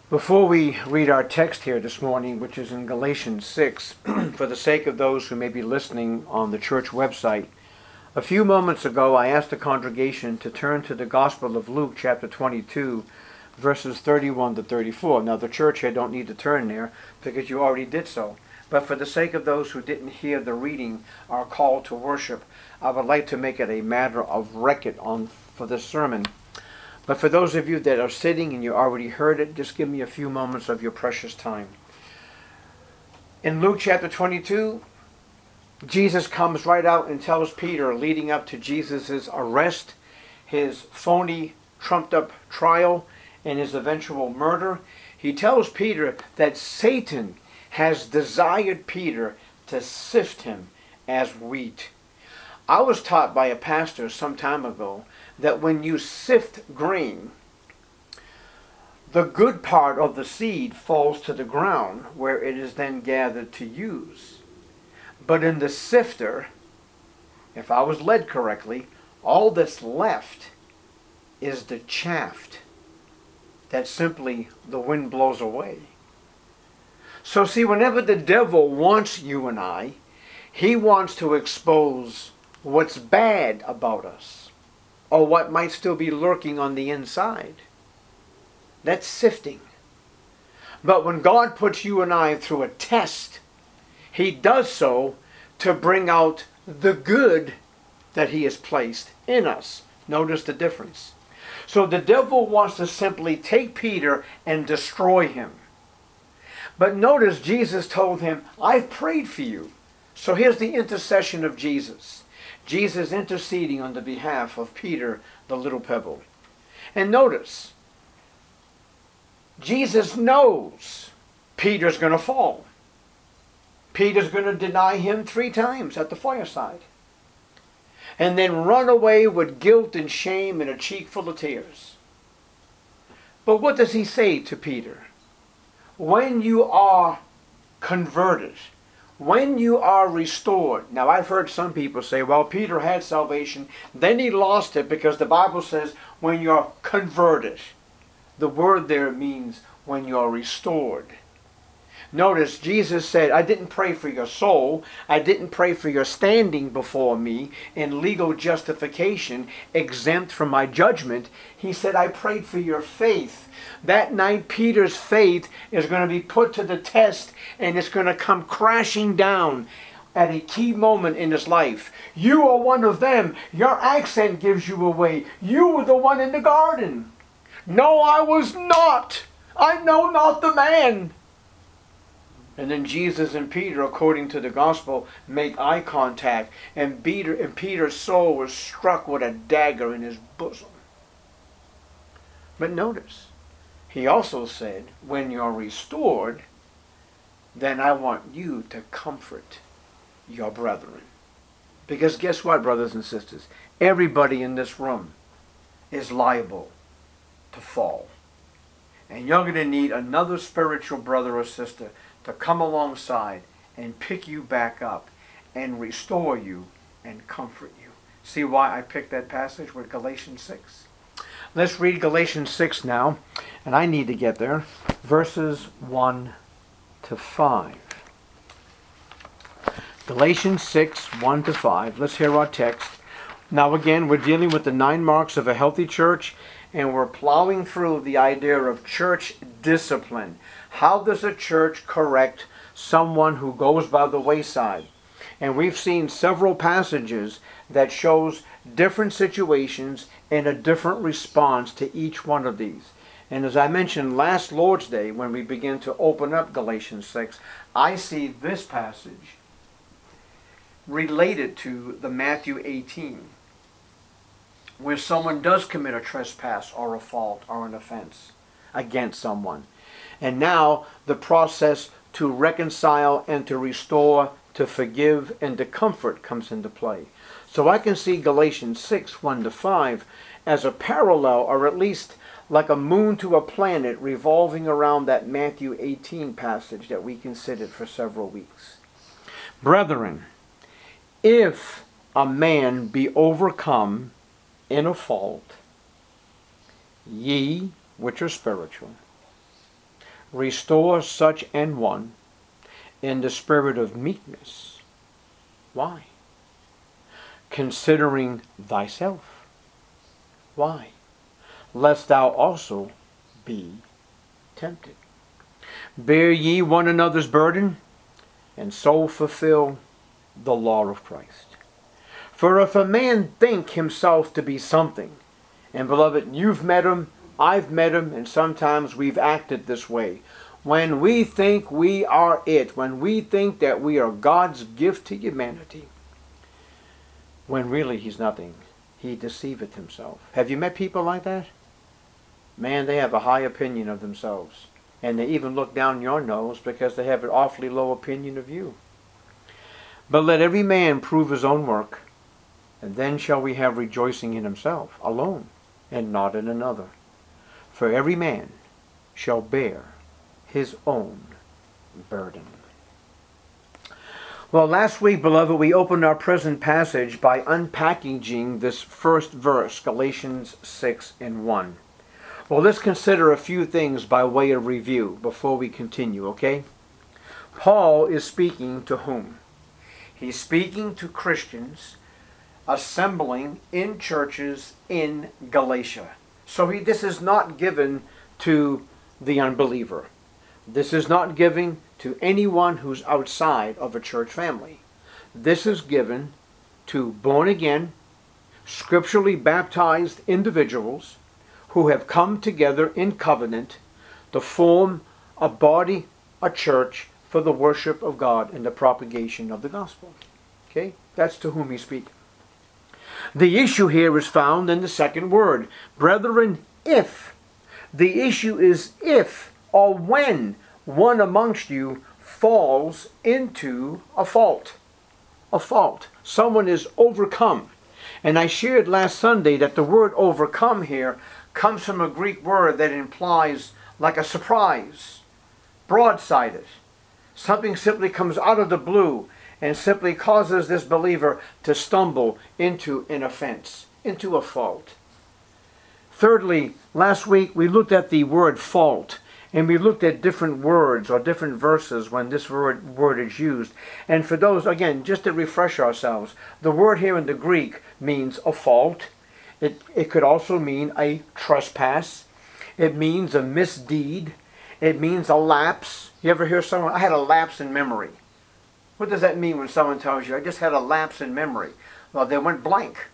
Before we read our text here this morning, which is in Galatians 6, for the sake of those who may be listening on the church website, a few moments ago I asked the congregation to turn to the Gospel of Luke chapter 22, verses 31 to 34. Now the church here don't need to turn there because you already did so. But for the sake of those who didn't hear the reading or call to worship, I would like to make it a matter of record for this sermon. But for those of you that are sitting and you already heard it, just give me a few moments of your precious time. In Luke chapter 22, Jesus comes right out and tells Peter, leading up to Jesus' arrest, his phony, trumped-up trial, and his eventual murder, he tells Peter that Satan has desired Peter to sift him as wheat. I was taught by a pastor some time ago that when you sift grain, the good part of the seed falls to the ground where it is then gathered to use. But in the sifter, if I was led correctly, all that's left is the chaff that simply the wind blows away. So see, whenever the devil wants you and I, he wants to expose what's bad about us, or what might still be lurking on the inside. That's sifting. But when God puts you and I through a test, he does so to bring out the good that he has placed in us. Notice the difference. So the devil wants to simply take Peter and destroy him. But notice Jesus told him, I've prayed for you. So here's the intercession of Jesus. Jesus interceding on the behalf of Peter, the little pebble. And notice, Jesus knows Peter's going to fall. Peter's going to deny him 3 times at the fireside. And then run away with guilt and shame and a cheek full of tears. But what does he say to Peter? When you are converted, when you are restored. Now I've heard some people say, well, Peter had salvation, then he lost it because the Bible says when you're converted. The word there means when you're restored. Notice Jesus said, I didn't pray for your soul. I didn't pray for your standing before me in legal justification, exempt from my judgment. He said, I prayed for your faith. That night, Peter's faith is going to be put to the test, and it's going to come crashing down at a key moment in his life. You are one of them. Your accent gives you away. You were the one in the garden. No, I was not. I know not the man. And then Jesus and Peter, according to the gospel, make eye contact. And Peter's soul was struck with a dagger in his bosom. But notice, he also said, when you're restored, then I want you to comfort your brethren. Because guess what, brothers and sisters? Everybody in this room is liable to fall. And you're going to need another spiritual brother or sister to come alongside and pick you back up and restore you and comfort you. See why I picked that passage with Galatians 6? Let's read Galatians 6 now, and I need to get there. Verses 1 to 5. Galatians 6, 1 to 5. Let's hear our text. Now again, we're dealing with the 9 marks of a healthy church, and we're plowing through the idea of church discipline. How does a church correct someone who goes by the wayside? And we've seen several passages that shows different situations and a different response to each one of these. And as I mentioned last Lord's Day, when we begin to open up Galatians 6, I see this passage related to the Matthew 18, where someone does commit a trespass or a fault or an offense against someone. And now the process to reconcile and to restore, to forgive and to comfort comes into play. So I can see Galatians 6, 1 to 5 as a parallel, or at least like a moon to a planet revolving around that Matthew 18 passage that we considered for several weeks. Brethren, if a man be overcome in a fault, ye, which are spiritual, Restore such an one in the spirit of meekness. Why? Considering thyself. Why? Lest thou also be tempted. Bear ye one another's burden, and so fulfill the law of Christ. For if a man think himself to be something, and beloved, you've met him, I've met him, and sometimes we've acted this way. When we think we are it, when we think that we are God's gift to humanity, when really he's nothing, he deceiveth himself. Have you met people like that? Man, they have a high opinion of themselves. And they even look down your nose because they have an awfully low opinion of you. But let every man prove his own work, and then shall we have rejoicing in himself alone, and not in another. For every man shall bear his own burden. Well, last week, beloved, we opened our present passage by unpackaging this first verse, Galatians 6:1. Well, let's consider a few things by way of review before we continue, okay? Paul is speaking to whom? He's speaking to Christians assembling in churches in Galatia. So this is not given to the unbeliever. This is not given to anyone who's outside of a church family. This is given to born-again, scripturally baptized individuals who have come together in covenant to form a body, a church, for the worship of God and the propagation of the gospel. Okay? That's to whom he's speaking. The issue here is found in the second word. Brethren, if. The issue is if or when one amongst you falls into a fault. A fault. Someone is overcome. And I shared last Sunday that the word overcome here comes from a Greek word that implies like a surprise, broadsided. Something simply comes out of the blue and simply causes this believer to stumble into an offense, into a fault. Thirdly, last week we looked at the word fault, and we looked at different words or different verses when this word is used. And for those, again, just to refresh ourselves, the word here in the Greek means a fault. It could also mean a trespass. It means a misdeed. It means a lapse. You ever hear someone, I had a lapse in memory. What does that mean when someone tells you, I just had a lapse in memory? Well, they went blank.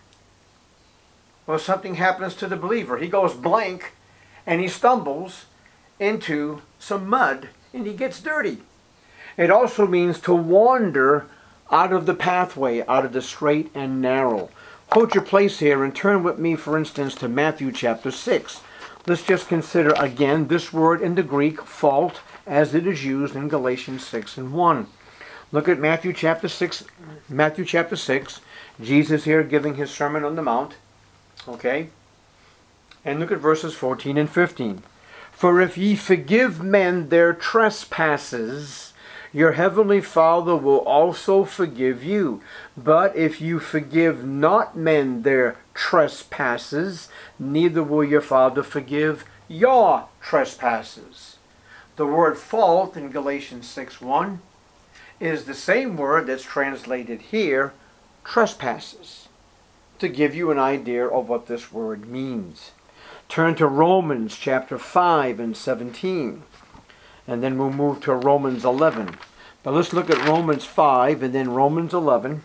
Well, something happens to the believer. He goes blank and he stumbles into some mud and he gets dirty. It also means to wander out of the pathway, out of the straight and narrow. Hold your place here and turn with me, for instance, to Matthew chapter 6. Let's just consider again this word in the Greek, fault, as it is used in Galatians 6:1. Look at Matthew chapter 6. Matthew chapter 6. Jesus here giving his Sermon on the Mount. Okay? And look at verses 14 and 15. For if ye forgive men their trespasses, your heavenly Father will also forgive you. But if you forgive not men their trespasses, neither will your Father forgive your trespasses. The word fault in Galatians 6:1 is the same word that's translated here, trespasses, to give you an idea of what this word means. Turn to Romans chapter 5 and 17. And then we'll move to Romans 11. But let's look at Romans 5 and then Romans 11.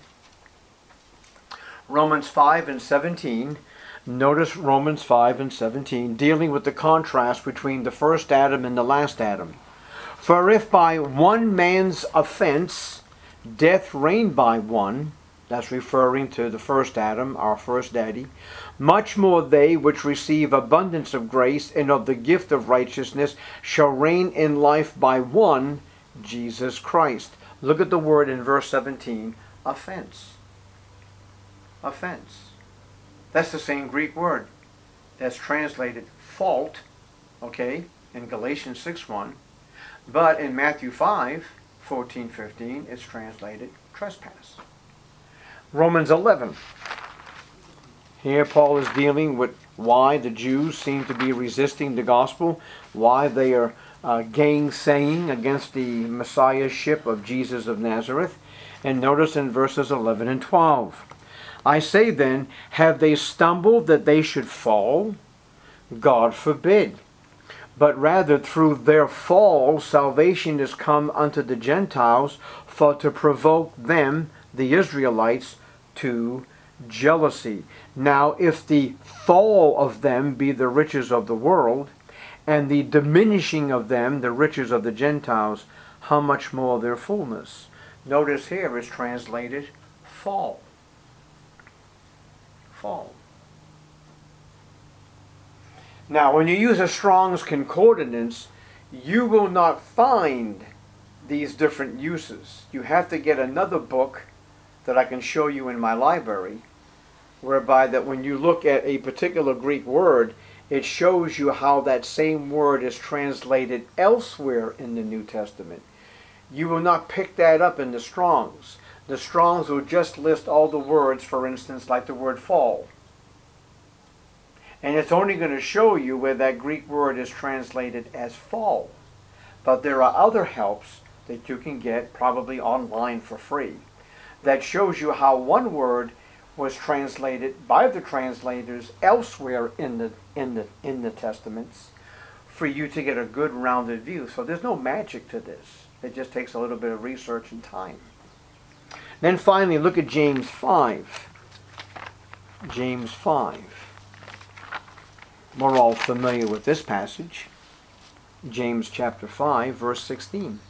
Romans 5 and 17. Notice Romans 5 and 17, dealing with the contrast between the first Adam and the last Adam. For if by one man's offense death reigned by one, that's referring to the first Adam, our first daddy, much more they which receive abundance of grace and of the gift of righteousness shall reign in life by one, Jesus Christ. Look at the word in verse 17, offense. Offense. That's the same Greek word that's translated fault, okay, in Galatians 6:1. But in Matthew 5:14-15, it's translated trespass. Romans 11. Here Paul is dealing with why the Jews seem to be resisting the gospel, why they are gainsaying against the Messiahship of Jesus of Nazareth. And notice in verses 11 and 12. I say then, have they stumbled that they should fall? God forbid. But rather through their fall salvation is come unto the Gentiles, for to provoke them, the Israelites, to jealousy. Now if the fall of them be the riches of the world, and the diminishing of them the riches of the Gentiles, how much more their fullness? Notice here is translated fall. Fall. Now, when you use a Strong's Concordance, you will not find these different uses. You have to get another book that I can show you in my library, whereby that when you look at a particular Greek word, it shows you how that same word is translated elsewhere in the New Testament. You will not pick that up in the Strong's. The Strong's will just list all the words, for instance, like the word fall. And it's only going to show you where that Greek word is translated as fall. But there are other helps that you can get probably online for free that shows you how one word was translated by the translators elsewhere in the Testaments for you to get a good rounded view. So there's no magic to this. It just takes a little bit of research and time. Then finally, look at James 5. James 5. We're all familiar with this passage. James chapter 5, verse 16.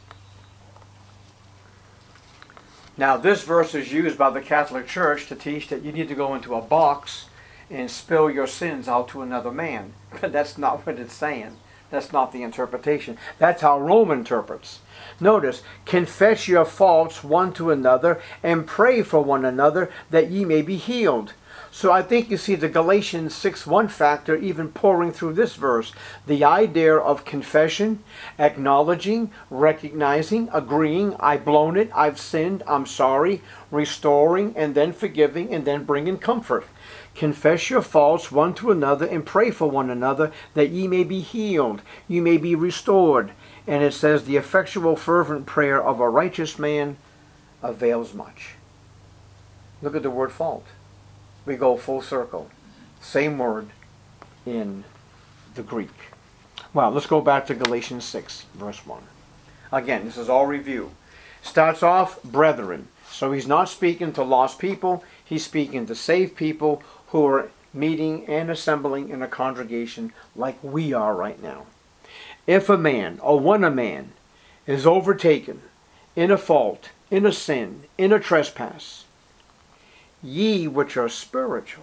Now, this verse is used by the Catholic Church to teach that you need to go into a box and spill your sins out to another man. But that's not what it's saying. That's not the interpretation. That's how Rome interprets. Notice, confess your faults one to another and pray for one another that ye may be healed. So I think you see the Galatians 6:1 factor even pouring through this verse. The idea of confession, acknowledging, recognizing, agreeing, I've blown it, I've sinned, I'm sorry, restoring, and then forgiving, and then bringing comfort. Confess your faults one to another and pray for one another that ye may be healed, you may be restored. And it says the effectual fervent prayer of a righteous man avails much. Look at the word fault. We go full circle. Same word in the Greek. Well, let's go back to Galatians 6, verse 1. Again, this is all review. Starts off, brethren. So he's not speaking to lost people. He's speaking to saved people who are meeting and assembling in a congregation like we are right now. If a man, or when a man, is overtaken in a fault, in a sin, in a trespass, ye which are spiritual.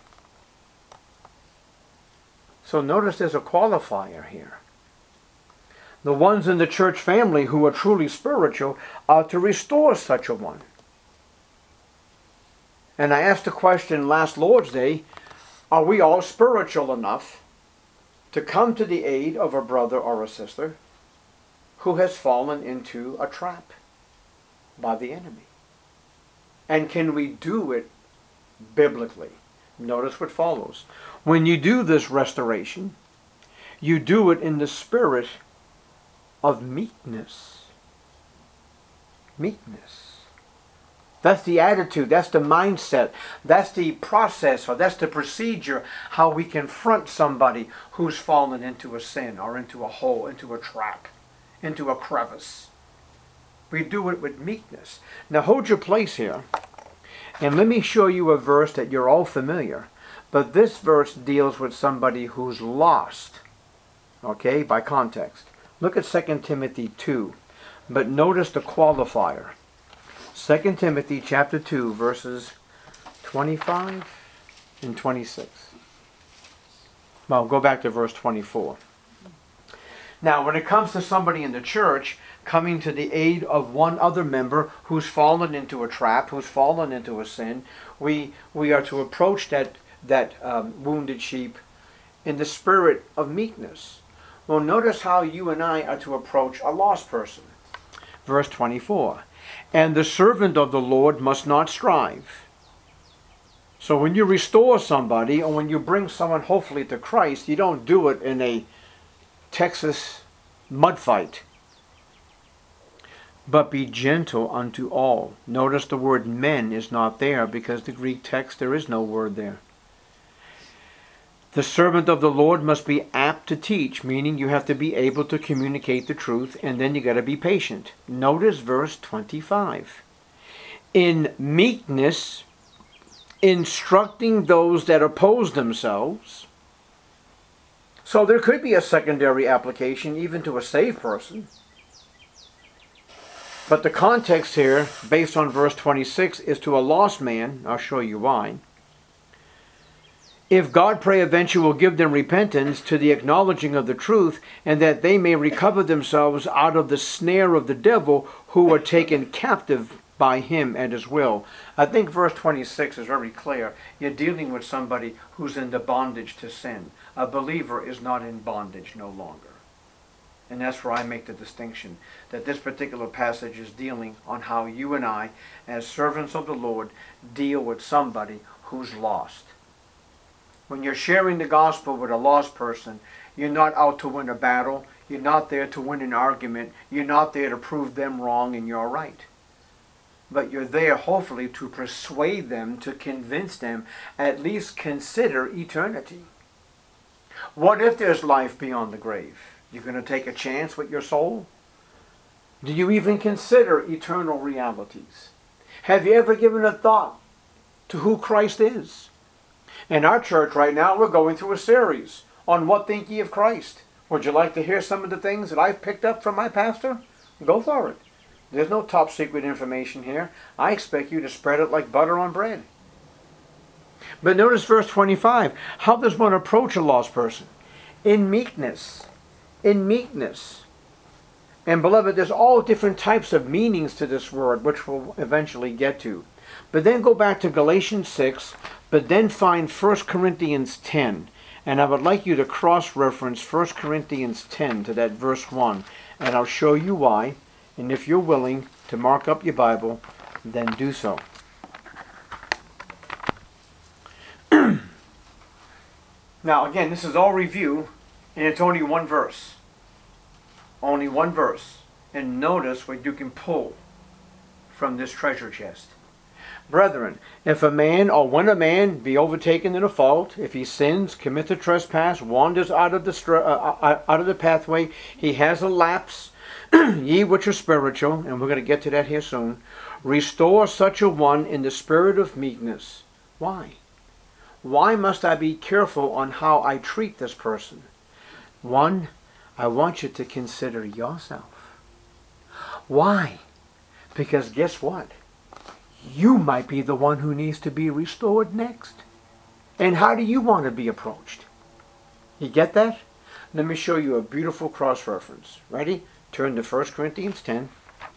So notice there's a qualifier here. The ones in the church family who are truly spiritual are to restore such a one. And I asked the question last Lord's Day, are we all spiritual enough to come to the aid of a brother or a sister who has fallen into a trap by the enemy? And can we do it biblically? Notice what follows. When you do this restoration, you do it in the spirit of meekness. Meekness. That's the attitude, that's the mindset, that's the process, or that's the procedure, how we confront somebody who's fallen into a sin, or into a hole, into a trap, into a crevice. We do it with meekness. Now hold your place here, and let me show you a verse that you're all familiar. But this verse deals with somebody who's lost, okay, by context. Look at 2 Timothy 2, but notice the qualifier. 2 Timothy chapter 2, verses 25 and 26. Well, go back to verse 24. Now, when it comes to somebody in the church coming to the aid of one other member who's fallen into a trap, who's fallen into a sin, we are to approach that wounded sheep in the spirit of meekness. Well, notice how you and I are to approach a lost person. Verse 24. And the servant of the Lord must not strive. So when you restore somebody, or when you bring someone hopefully to Christ, you don't do it in a Texas mud fight. But be gentle unto all. Notice the word men is not there because the Greek text, there is no word there. The servant of the Lord must be apt to teach, meaning you have to be able to communicate the truth, and then you got to be patient. Notice verse 25. In meekness, instructing those that oppose themselves. So there could be a secondary application even to a saved person. But the context here, based on verse 26, is to a lost man. I'll show you why. If God peradventure will give them repentance to the acknowledging of the truth, and that they may recover themselves out of the snare of the devil, who are taken captive by him at his will. I think verse 26 is very clear. You're dealing with somebody who's in the bondage to sin. A believer is not in bondage no longer. And that's where I make the distinction, that this particular passage is dealing on how you and I, as servants of the Lord, deal with somebody who's lost. When you're sharing the gospel with a lost person, you're not out to win a battle. You're not there to win an argument. You're not there to prove them wrong and you're right. But you're there, hopefully, to persuade them, to convince them, at least consider eternity. What if there's life beyond the grave? You're going to take a chance with your soul? Do you even consider eternal realities? Have you ever given a thought to who Christ is? In our church right now, we're going through a series on What Think Ye of Christ. Would you like to hear some of the things that I've picked up from my pastor? Go for it. There's no top secret information here. I expect you to spread it like butter on bread. But notice verse 25. How does one approach a lost person? In meekness. In meekness. And beloved, there's all different types of meanings to this word, which we'll eventually get to. But then go back to Galatians 6, but then find 1 Corinthians 10. And I would like you to cross-reference 1 Corinthians 10 to that verse 1. And I'll show you why. And if you're willing to mark up your Bible, then do so. Now, again, this is all review, and it's only one verse. Only one verse. And notice what you can pull from this treasure chest. Brethren, if a man or when a man be overtaken in a fault, if he sins, commits a trespass, wanders out of the pathway, he has a lapse, ye which are spiritual, and we're going to get to that here soon, restore such a one in the spirit of meekness. Why? Why must I be careful on how I treat this person? One, I want you to consider yourself. Why? Because guess what? You might be the one who needs to be restored next. And how do you want to be approached? You get that? Let me show you a beautiful cross-reference. Ready? Turn to 1 Corinthians 10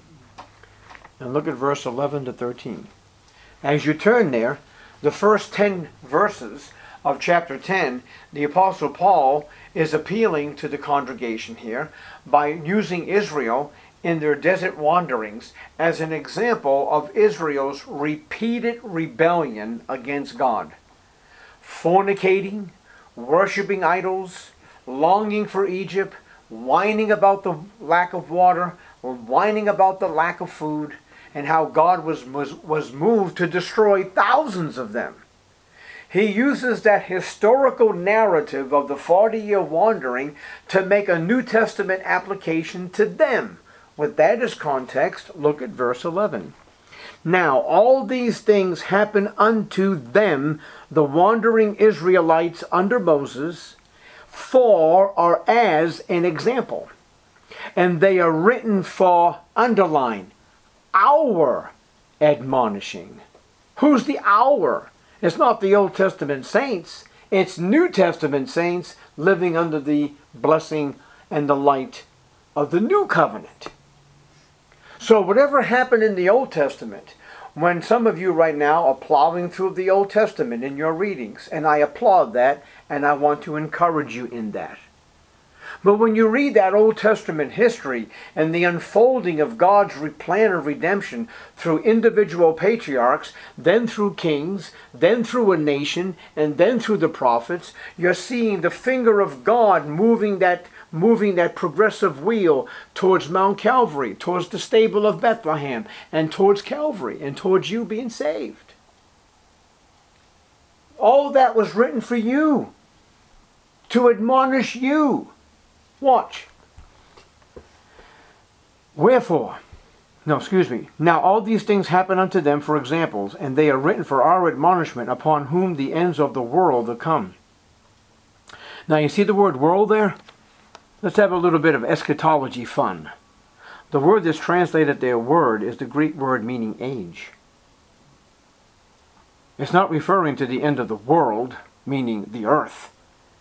and look at verse 11 to 13. As you turn there, the first 10 verses of chapter 10, the Apostle Paul is appealing to the congregation here by using Israel in their desert wanderings as an example of Israel's repeated rebellion against God. Fornicating, worshiping idols, longing for Egypt, whining about the lack of water, or whining about the lack of food, and how God was moved to destroy thousands of them. He uses that historical narrative of the 40-year wandering to make a New Testament application to them. With that as context, look at verse 11. Now all these things happen unto them, the wandering Israelites under Moses, for or as an example. And they are written for, underline, our admonishing. Who's the our? It's not the Old Testament saints. It's New Testament saints living under the blessing and the light of the new covenant. So whatever happened in the Old Testament, when some of you right now are plowing through the Old Testament in your readings, and I applaud that, and I want to encourage you in that. But when you read that Old Testament history and the unfolding of God's plan of redemption through individual patriarchs, then through kings, then through a nation, and then through the prophets, you're seeing the finger of God moving that progressive wheel towards Mount Calvary, towards the stable of Bethlehem, and towards Calvary, and towards you being saved. All that was written for you, to admonish you. Watch. Now all these things happen unto them for examples, and they are written for our admonishment, upon whom the ends of the world are come. Now you see the word world there? Let's have a little bit of eschatology fun. The word that's translated there, word, is the Greek word meaning age. It's not referring to the end of the world, meaning the earth.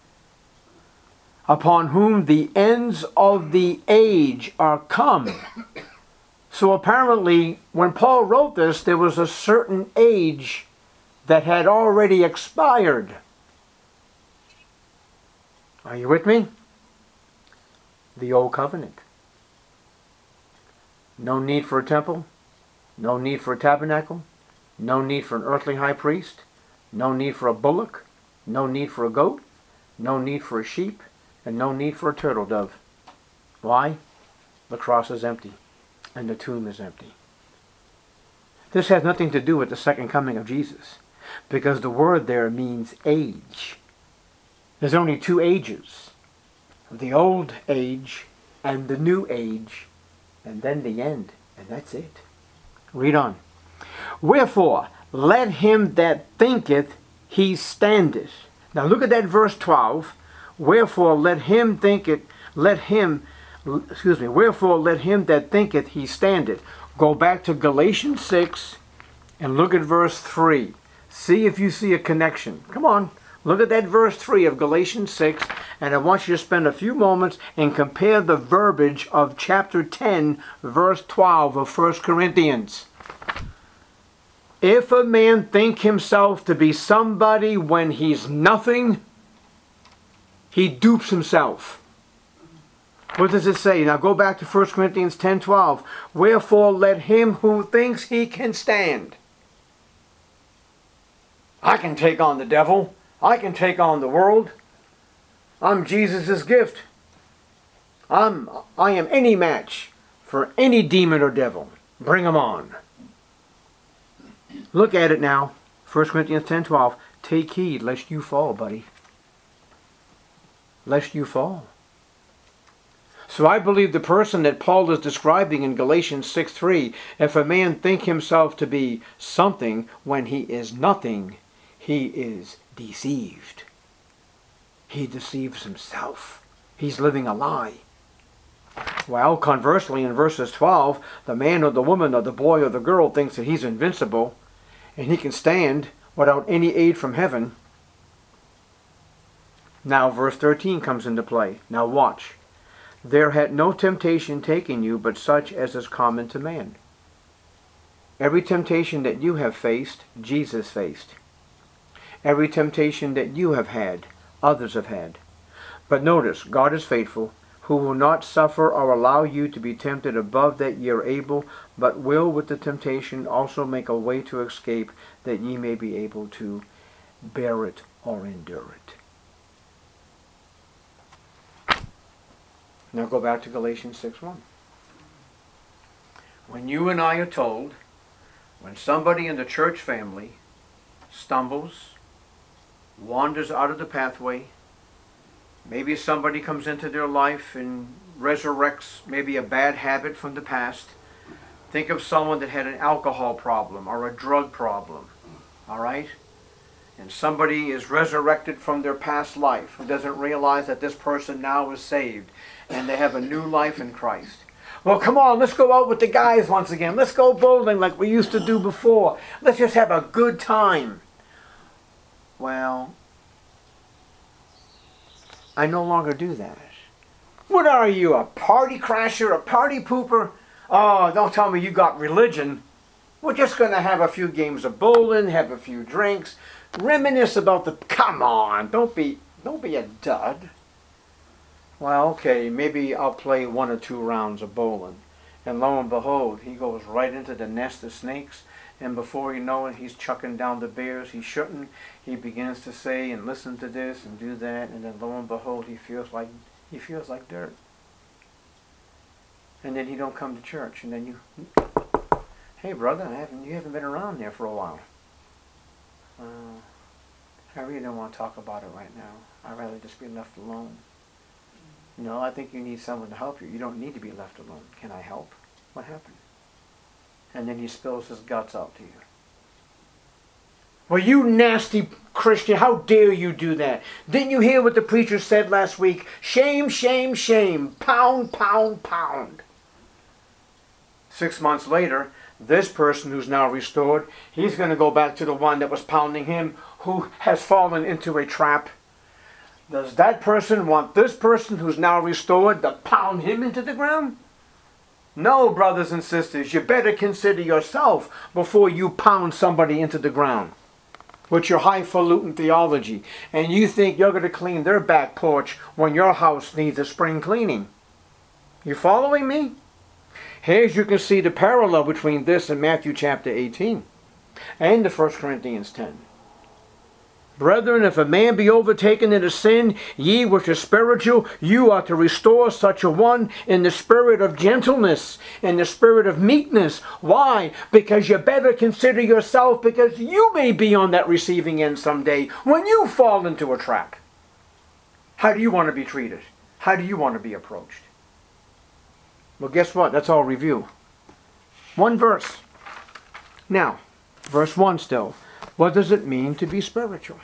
Upon whom the ends of the age are come. So apparently, when Paul wrote this, there was a certain age that had already expired. Are you with me? The Old Covenant. No need for a temple, no need for a tabernacle, no need for an earthly high priest, no need for a bullock, no need for a goat, no need for a sheep, and no need for a turtle dove. Why? The cross is empty, and the tomb is empty. This has nothing to do with the second coming of Jesus, because the word there means age. There's only two ages. The old age and the new age, and then the end, and that's it. Read on. Wherefore, let him that thinketh he standeth. Now look at that verse 12. Wherefore, wherefore let him that thinketh he standeth. Go back to Galatians 6 and look at verse 3. See if you see a connection. Come on. Look at that verse 3 of Galatians 6, and I want you to spend a few moments and compare the verbiage of chapter 10, verse 12 of 1 Corinthians. If a man think himself to be somebody when he's nothing, he dupes himself. What does it say? Now go back to 1 Corinthians 10:12. Wherefore let him who thinks he can stand. I can take on the devil. I can take on the world. I'm Jesus' gift. I am any match for any demon or devil. Bring them on. Look at it now. 1 Corinthians 10:12. Take heed lest you fall, buddy. Lest you fall. So I believe the person that Paul is describing in Galatians 6:3, if a man think himself to be something when he is nothing, he is deceived. He deceives himself. He's living a lie. Well, conversely, in verses 12, the man or the woman or the boy or the girl thinks that he's invincible and he can stand without any aid from heaven. Now verse 13 comes into play. Now watch. There had no temptation taken you but such as is common to man. Every temptation that you have faced, Jesus faced. Every temptation that you have had, others have had. But notice, God is faithful, who will not suffer or allow you to be tempted above that ye are able, but will with the temptation also make a way to escape, that ye may be able to bear it or endure it. Now go back to Galatians 6:1. When you and I are told, when somebody in the church family stumbles, wanders out of the pathway, maybe somebody comes into their life and resurrects maybe a bad habit from the past. Think of someone that had an alcohol problem or a drug problem, all right? And somebody is resurrected from their past life who doesn't realize that this person now is saved and they have a new life in Christ. Well, come on, let's go out with the guys once again. Let's go bowling like we used to do before. Let's just have a good time. Well, I no longer do that. What are you, a party crasher, a party pooper? Oh, don't tell me you got religion. We're just going to have a few games of bowling, have a few drinks, reminisce about the... Come on, don't be a dud. Well, okay, maybe I'll play 1 or 2 rounds of bowling. And lo and behold, he goes right into the nest of snakes. And before you know it, he's chucking down the bears he shouldn't. He begins to say and listen to this and do that. And then lo and behold, he feels like dirt. And then he don't come to church. And then you, hey brother, you haven't been around there for a while. I really don't want to talk about it right now. I'd rather just be left alone. No, I think you need someone to help you. You don't need to be left alone. Can I help? What happened? And then he spills his guts out to you. Well, you nasty Christian, how dare you do that? Didn't you hear what the preacher said last week? Shame, shame, shame. Pound, pound, pound. 6 months later, this person who's now restored, he's going to go back to the one that was pounding him, who has fallen into a trap. Does that person want this person who's now restored to pound him into the ground? No, brothers and sisters, you better consider yourself before you pound somebody into the ground with your highfalutin theology. And you think you're going to clean their back porch when your house needs a spring cleaning. You following me? Here you can see the parallel between this and Matthew chapter 18 and the 1 Corinthians 10. Brethren, if a man be overtaken in a sin, ye which are spiritual, you are to restore such a one in the spirit of gentleness, in the spirit of meekness. Why? Because you better consider yourself, because you may be on that receiving end someday when you fall into a trap. How do you want to be treated? How do you want to be approached? Well, guess what? That's all review. One verse. Now, verse 1 still. What does it mean to be spiritual?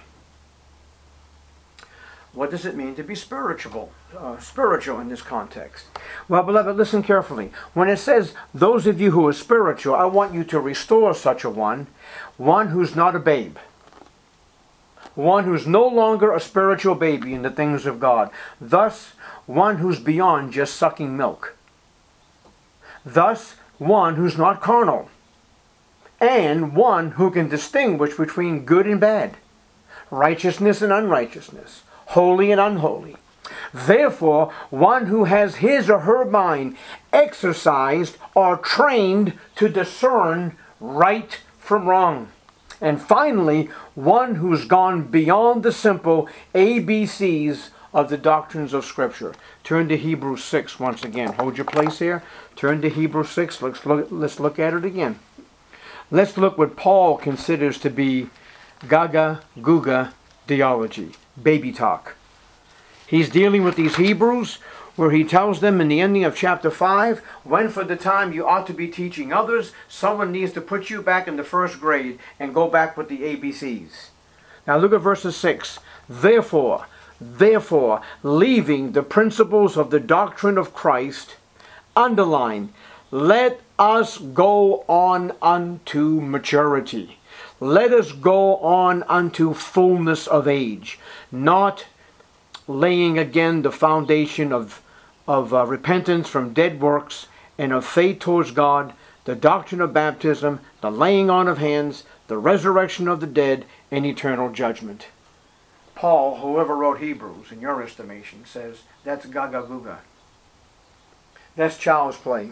What does it mean to be spiritual in this context? Well, beloved, listen carefully. When it says, those of you who are spiritual, I want you to restore such a one who's not a babe. One who's no longer a spiritual baby in the things of God. Thus, one who's beyond just sucking milk. Thus, one who's not carnal. And one who can distinguish between good and bad, righteousness and unrighteousness, holy and unholy. Therefore, one who has his or her mind exercised or trained to discern right from wrong. And finally, one who's gone beyond the simple ABCs of the doctrines of Scripture. Turn to Hebrews 6 once again. Hold your place here. Turn to Hebrews 6. Let's look at it again. Let's look what Paul considers to be gaga guga theology, baby talk. He's dealing with these Hebrews where he tells them in the ending of chapter 5, when for the time you ought to be teaching others, someone needs to put you back in the first grade and go back with the ABCs. Now look at verses 6. Therefore, leaving the principles of the doctrine of Christ, underline, let us go on unto maturity. Let us go on unto fullness of age, not laying again the foundation of repentance from dead works and of faith towards God, the doctrine of baptism, the laying on of hands, the resurrection of the dead, and eternal judgment. Paul, whoever wrote Hebrews, in your estimation, says that's gaga guga. That's child's play.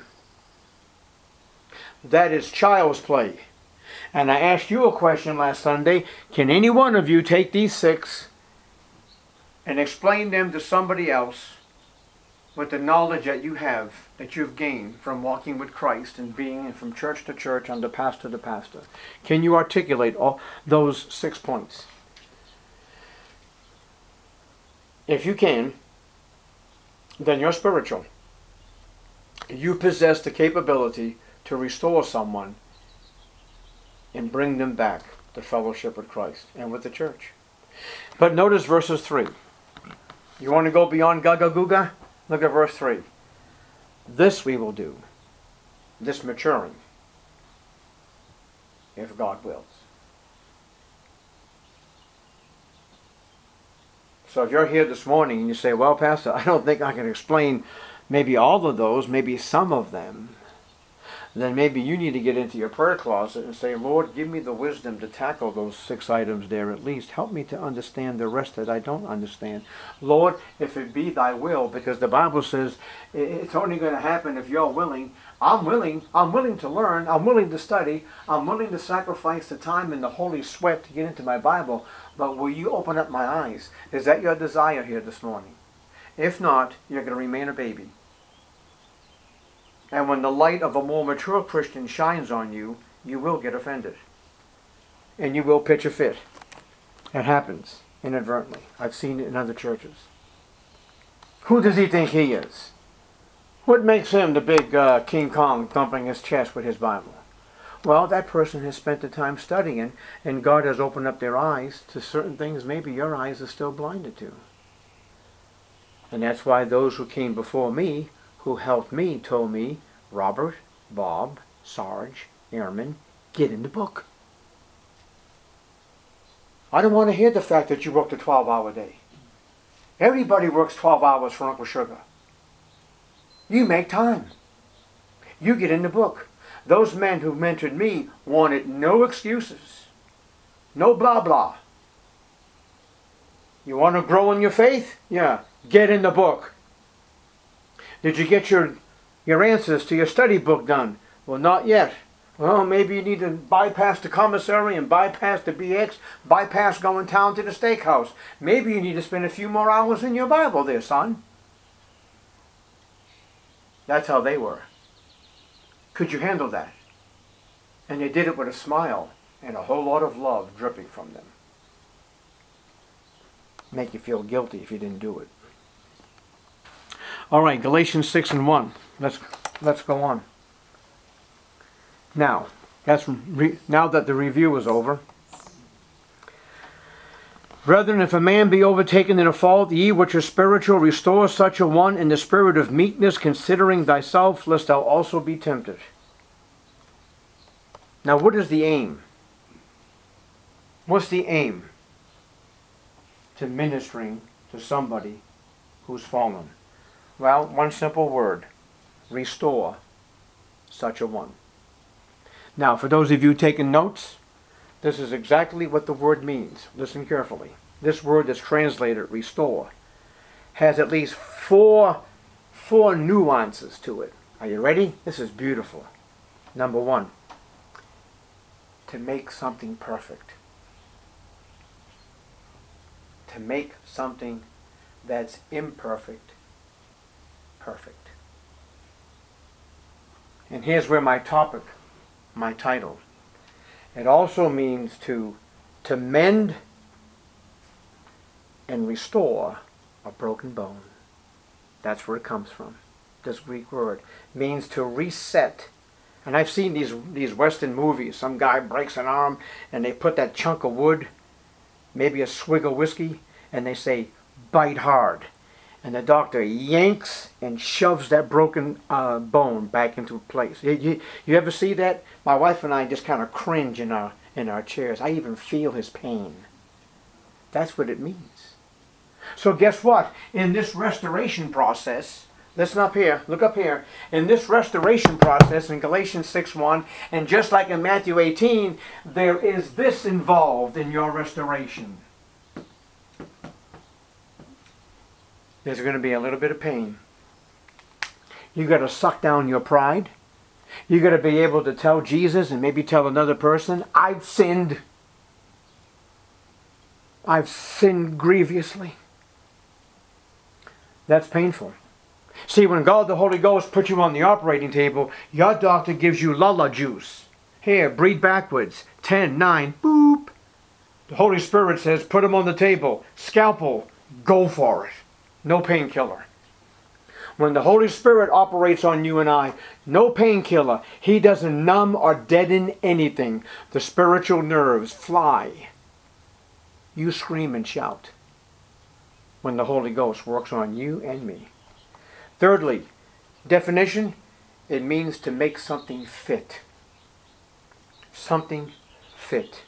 That is child's play. And I asked you a question last Sunday. Can any one of you take these 6 and explain them to somebody else with the knowledge that you have, that you've gained from walking with Christ and being from church to church, under pastor to pastor? Can you articulate all those 6 points? If you can, then you're spiritual. You possess the capability to restore someone and bring them back to fellowship with Christ and with the church. But notice verses 3. You want to go beyond gaga guga? Look at verse 3. This we will do, this maturing, if God wills. So if you're here this morning and you say, well, Pastor, I don't think I can explain maybe all of those, maybe some of them. then maybe you need to get into your prayer closet and say, Lord, give me the wisdom to tackle those 6 items there at least. Help me to understand the rest that I don't understand. Lord, if it be thy will, because the Bible says it's only going to happen if you're willing. I'm willing to learn. I'm willing to study. I'm willing to sacrifice the time and the holy sweat to get into my Bible. But will you open up my eyes? Is that your desire here this morning? If not, you're going to remain a baby. And when the light of a more mature Christian shines on you, you will get offended. And you will pitch a fit. It happens inadvertently. I've seen it in other churches. Who does he think he is? What makes him the big King Kong thumping his chest with his Bible? Well, that person has spent the time studying, and God has opened up their eyes to certain things maybe your eyes are still blinded to. And that's why those who came before me, who helped me, told me, Robert, Bob, Sarge, Airman, get in the book. I don't want to hear the fact that you worked a 12-hour day. Everybody works 12 hours for Uncle Sugar. You make time. You get in the book. Those men who mentored me wanted no excuses. No blah blah. You want to grow in your faith? Yeah. Get in the book. Did you get your answers to your study book done? Well, not yet. Well, maybe you need to bypass the commissary and bypass the BX, bypass going down to the steakhouse. Maybe you need to spend a few more hours in your Bible there, son. That's how they were. Could you handle that? And they did it with a smile and a whole lot of love dripping from them. Make you feel guilty if you didn't do it. All right, Galatians 6:1. Let's go on. Now that the review is over. Brethren, if a man be overtaken in a fault, ye which are spiritual, restore such a one in the spirit of meekness, considering thyself, lest thou also be tempted. Now, what is the aim? What's the aim to ministering to somebody who's fallen? Well, one simple word. Restore such a one. Now, for those of you taking notes, this is exactly what the word means. Listen carefully. This word that's translated restore has at least four nuances to it. Are you ready? This is beautiful. Number 1, to make something perfect. To make something that's imperfect perfect. And here's where my title. It also means to mend and restore a broken bone. That's where it comes from. This Greek word means to reset. And I've seen these Western movies. Some guy breaks an arm and they put that chunk of wood, maybe a swig of whiskey, and they say, bite hard. And the doctor yanks and shoves that broken bone back into place. You ever see that? My wife and I just kind of cringe in our chairs. I even feel his pain. That's what it means. So guess what? In this restoration process, listen up here, look up here. In this restoration process in Galatians 6:1, and just like in Matthew 18, there is this involved in your restoration. There's going to be a little bit of pain. You got to suck down your pride. You got to be able to tell Jesus and maybe tell another person, I've sinned. I've sinned grievously. That's painful. See, when God the Holy Ghost puts you on the operating table, your doctor gives you Lala juice. Here, breathe backwards. 10, 9, boop. The Holy Spirit says, put him on the table. Scalpel, go for it. No painkiller. When the Holy Spirit operates on you and I, no painkiller. He doesn't numb or deaden anything. The spiritual nerves fly. You scream and shout when the Holy Ghost works on you and me. Thirdly, definition, it means to make something fit. Something fit.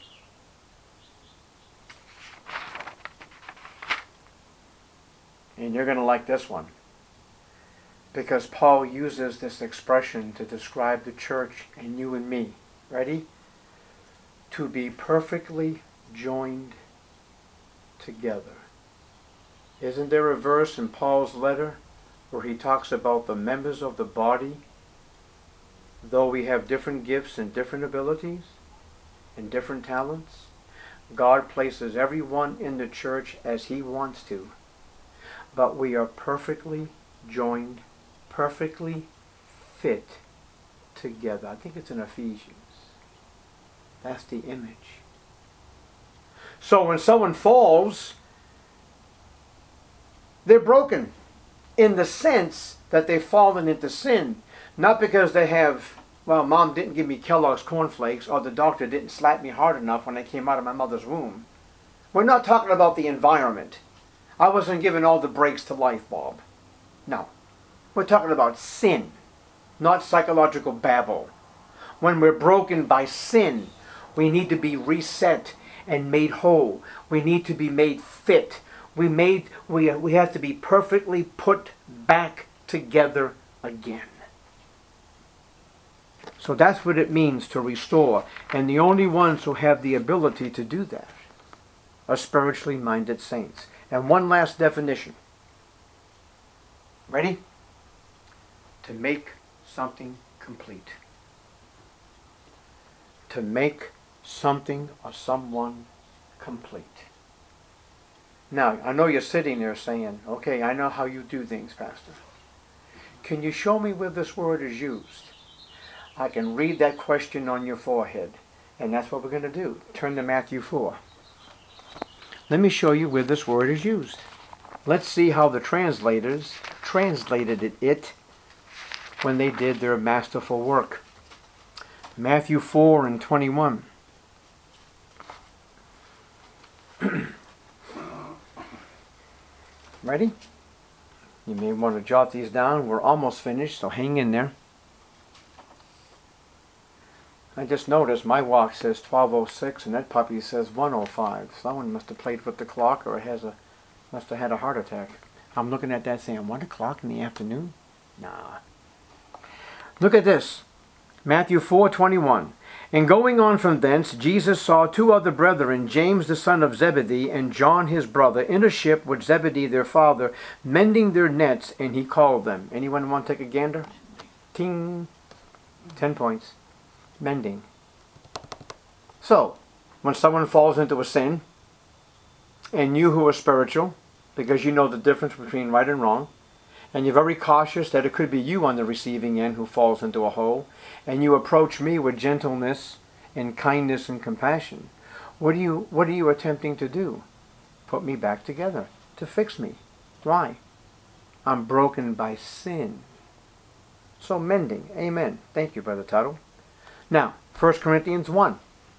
And you're going to like this one. because Paul uses this expression to describe the church and you and me. Ready? To be perfectly joined together. Isn't there a verse in Paul's letter where he talks about the members of the body, though we have different gifts and different abilities and different talents, God places everyone in the church as he wants to, but we are perfectly joined, perfectly fit together. I think it's in Ephesians. That's the image. So when someone falls, they're broken in the sense that they've fallen into sin. Not because they have, well, Mom didn't give me Kellogg's cornflakes or the doctor didn't slap me hard enough when I came out of my mother's womb. We're not talking about the environment. I wasn't given all the breaks to life, Bob. No. We're talking about sin, not psychological babble. When we're broken by sin, we need to be reset and made whole. We need to be made fit. We have to be perfectly put back together again. So that's what it means to restore. And the only ones who have the ability to do that are spiritually minded saints. And one last definition. Ready? To make something complete. To make something or someone complete. Now, I know you're sitting there saying, okay, I know how you do things, Pastor. Can you show me where this word is used? I can read that question on your forehead. And that's what we're going to do. Turn to Matthew 4. Let me show you where this word is used. Let's see how the translators translated it when they did their masterful work. Matthew 4 and 21. Ready? You may want to jot these down. We're almost finished, so hang in there. I just noticed my watch says 12:06 and that puppy says 1:05. Someone must have played with the clock or must have had a heart attack. I'm looking at that saying, 1 o'clock in the afternoon? Nah. Look at this. Matthew 4:21. And going on from thence, Jesus saw two other brethren, James the son of Zebedee, and John his brother, in a ship with Zebedee their father, mending their nets, and he called them. Anyone want to take a gander? Ting. 10 points. Mending. So, when someone falls into a sin, and you who are spiritual, because you know the difference between right and wrong, and you're very cautious that it could be you on the receiving end who falls into a hole, and you approach me with gentleness and kindness and compassion, what are you attempting to do? Put me back together, to fix me. Why? I'm broken by sin. So mending. Amen. Thank you, Brother Tuttle. Now, 1 Corinthians 1.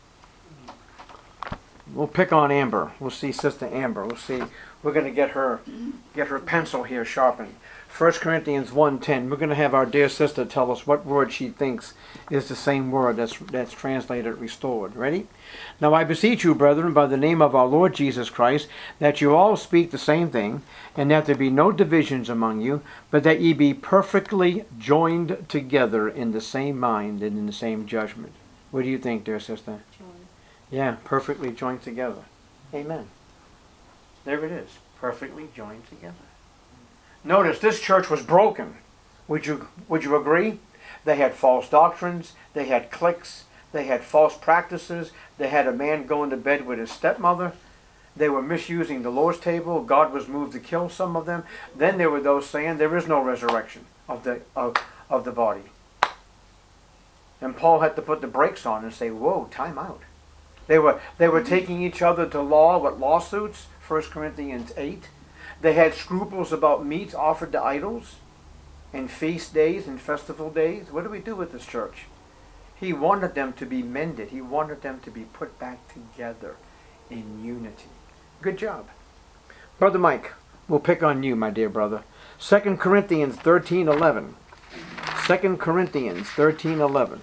We'll pick on Amber. We'll see Sister Amber. We'll see. We're going to get her pencil here sharpened. 1 Corinthians 1:10. We're going to have our dear sister tell us what word she thinks is the same word that's translated restored. Ready? Now I beseech you, brethren, by the name of our Lord Jesus Christ, that you all speak the same thing, and that there be no divisions among you, but that ye be perfectly joined together in the same mind and in the same judgment. What do you think, dear sister? Joined. Yeah, perfectly joined together. Amen. There it is. Perfectly joined together. Notice this church was broken. Would you agree? They had false doctrines. They had cliques. They had false practices. They had a man going to bed with his stepmother. They were misusing the Lord's table. God was moved to kill some of them. Then there were those saying there is no resurrection of the body. And Paul had to put the brakes on and say, whoa, time out. They were taking each other to law with lawsuits, 1 Corinthians 8. They had scruples about meats offered to idols and feast days and festival days. What do we do with this church? He wanted them to be mended. He wanted them to be put back together in unity. Good job. Brother Mike, we'll pick on you, my dear brother. 2 Corinthians 13:11. 2 Corinthians 13:11.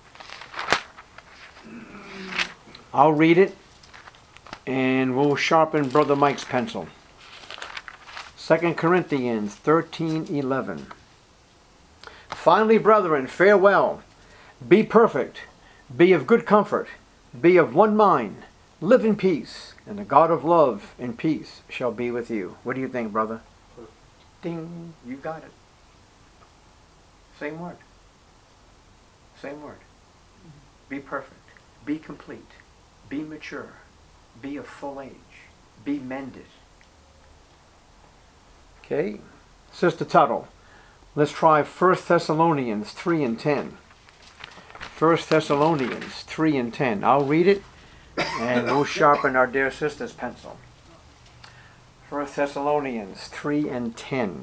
I'll read it, and we'll sharpen Brother Mike's pencil. 2 Corinthians 13:11. Finally, brethren, farewell. Be perfect. Be of good comfort. Be of one mind. Live in peace. And the God of love and peace shall be with you. What do you think, brother? Ding. You got it. Same word. Same word. Be perfect. Be complete. Be mature. Be of full age. Be mended. Okay. Sister Tuttle, let's try 1 Thessalonians 3 and 10. 1 Thessalonians 3 and 10. I'll read it and we'll sharpen our dear sister's pencil. 1 Thessalonians 3 and 10.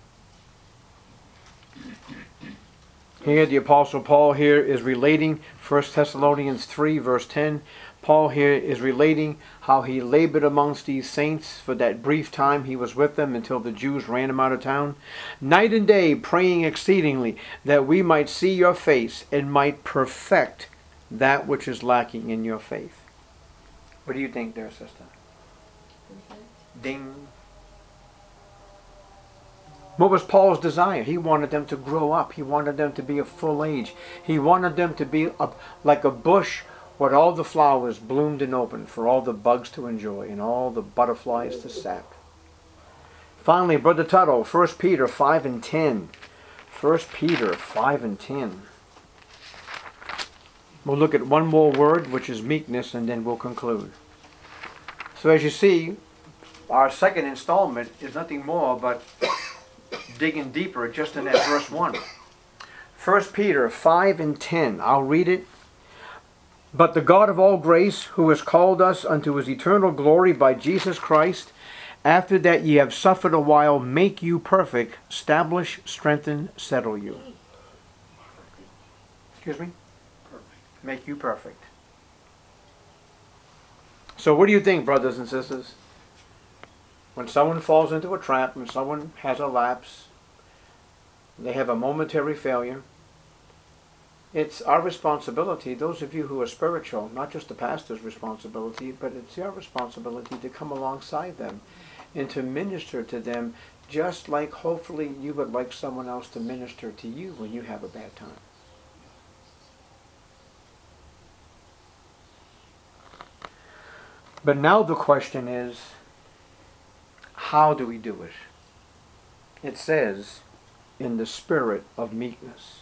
Here the Apostle Paul here is relating 1 Thessalonians 3 verse 10. Paul here is relating how he labored amongst these saints for that brief time he was with them until the Jews ran him out of town. Night and day praying exceedingly that we might see your face and might perfect that which is lacking in your faith. What do you think there, sister? Ding. What was Paul's desire? He wanted them to grow up. He wanted them to be of full age. He wanted them to be like a bush where all the flowers bloomed and opened for all the bugs to enjoy and all the butterflies to sap. Finally, Brother Tuttle, 1 Peter 5 and 10. 1 Peter 5 and 10. We'll look at one more word, which is meekness, and then we'll conclude. So as you see, our second installment is nothing more but digging deeper just in that verse 1. 1 Peter 5 and 10. I'll read it. But the God of all grace, who has called us unto his eternal glory by Jesus Christ, after that ye have suffered a while, make you perfect, establish, strengthen, settle you. Excuse me? Perfect. Make you perfect. So what do you think, brothers and sisters? When someone falls into a trap, when someone has a lapse, they have a momentary failure, it's our responsibility, those of you who are spiritual, not just the pastor's responsibility, but it's your responsibility to come alongside them and to minister to them just like hopefully you would like someone else to minister to you when you have a bad time. But now the question is, how do we do it? It says, in the spirit of meekness.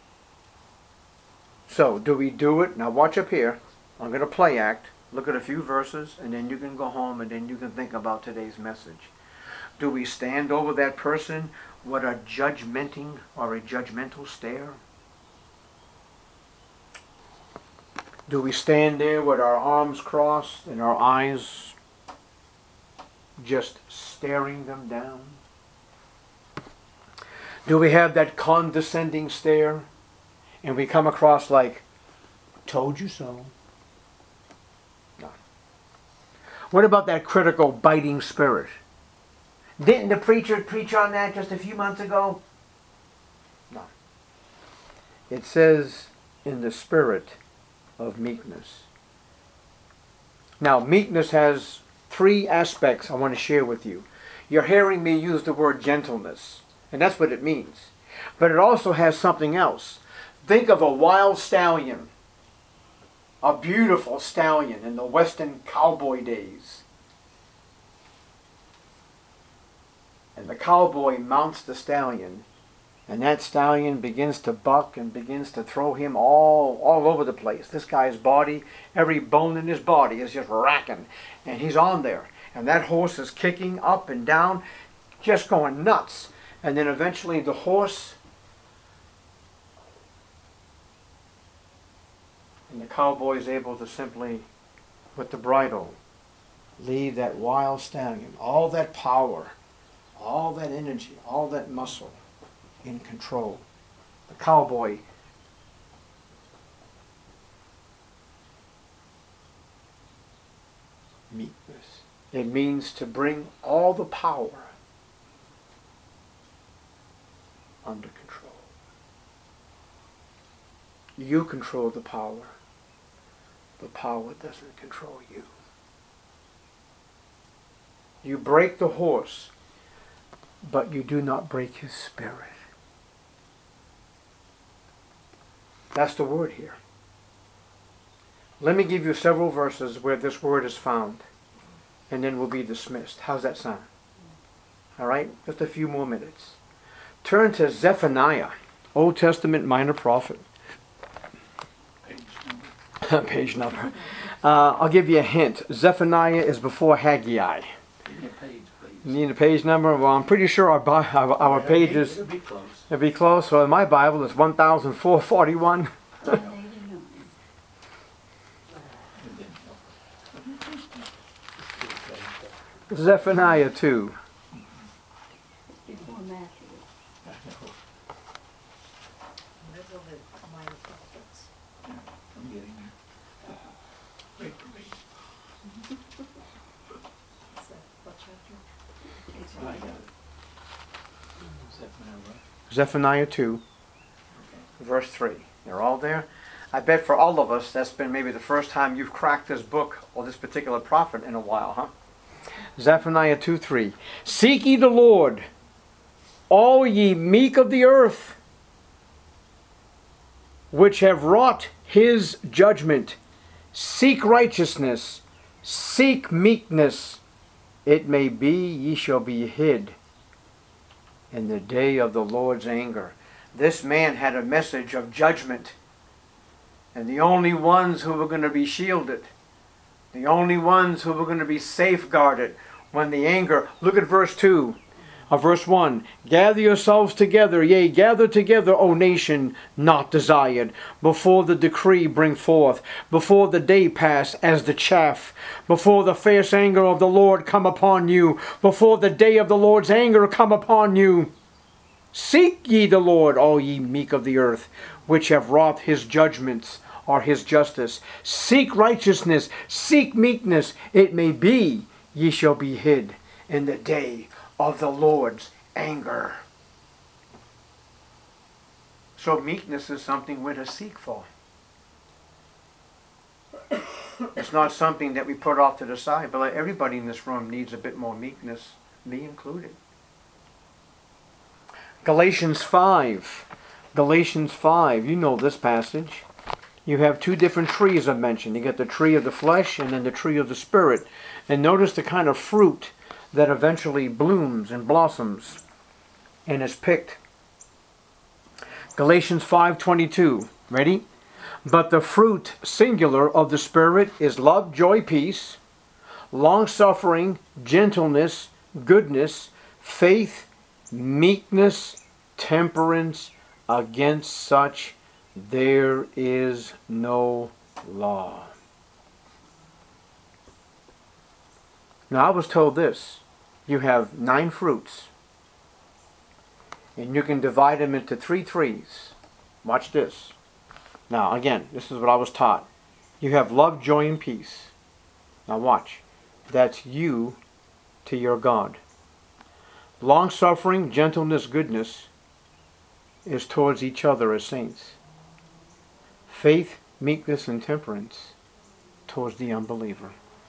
So, do we do it? Now watch up here. I'm going to play act. Look at a few verses, and then you can go home, and then you can think about today's message. Do we stand over that person with a judgmenting or a judgmental stare? Do we stand there with our arms crossed and our eyes just staring them down? Do we have that condescending stare and we come across like, told you so? No. What about that critical, biting spirit? Didn't the preacher preach on that just a few months ago? No. It says, in the spirit of meekness. Now, meekness has three aspects I want to share with you. You're hearing me use the word gentleness, and that's what it means. But it also has something else. Think of a wild stallion, a beautiful stallion in the Western cowboy days. And the cowboy mounts the stallion, and that stallion begins to buck and begins to throw him all over the place. This guy's body, every bone in his body is just racking, and he's on there. And that horse is kicking up and down, just going nuts. And then eventually the horse and the cowboy is able to simply, with the bridle, leave that wild stallion, all that power, all that energy, all that muscle in control. The cowboy meekness. It means to bring all the power under control. You control the power. The power doesn't control you. You break the horse, but you do not break his spirit. That's the word here. Let me give you several verses where this word is found, and then we'll be dismissed. How's that sound? All right? Just a few more minutes. Turn to Zephaniah, Old Testament minor prophet. Page number. I'll give you a hint. Zephaniah is before Haggai. Give me a page, please. You need a page number? Well, I'm pretty sure our pages... It'll be close. It'll be close. So in my Bible, it's 1441. Zephaniah 2. Before Matthew. I'm getting there. Wait for me. I got it. Zephaniah what? Zephaniah 2, verse 3. They're all there. I bet for all of us, that's been maybe the first time you've cracked this book or this particular prophet in a while, huh? Zephaniah 2:3. Seek ye the Lord, all ye meek of the earth, which have wrought his judgment. Seek righteousness, seek meekness. It may be ye shall be hid in the day of the Lord's anger. This man had a message of judgment. And the only ones who were going to be shielded, the only ones who were going to be safeguarded when the anger... Look at verse 2 of verse 1. Gather yourselves together, yea, gather together, O nation not desired, before the decree bring forth, before the day pass as the chaff, before the fierce anger of the Lord come upon you, before the day of the Lord's anger come upon you. Seek ye the Lord, all ye meek of the earth, which have wrought his judgments or his justice. Seek righteousness, seek meekness. It may be ye shall be hid in the day of the Lord's anger. So meekness is something we're to seek for. It's not something that we put off to the side, but everybody in this room needs a bit more meekness, me included. Galatians 5. Galatians 5. You know this passage. You have two different trees are mentioned. You get the tree of the flesh and then the tree of the spirit. And notice the kind of fruit that eventually blooms and blossoms and is picked. Galatians 5:22. Ready? But the fruit, singular, of the Spirit is love, joy, peace, long-suffering, gentleness, goodness, faith, meekness, temperance. Against such there is no law. Now I was told this. You have 9 fruits. And you can divide them into 3 trees. Watch this. Now again, this is what I was taught. You have love, joy, and peace. Now watch. That's you to your God. Long-suffering, gentleness, goodness is towards each other as saints. Faith, meekness, and temperance towards the unbeliever.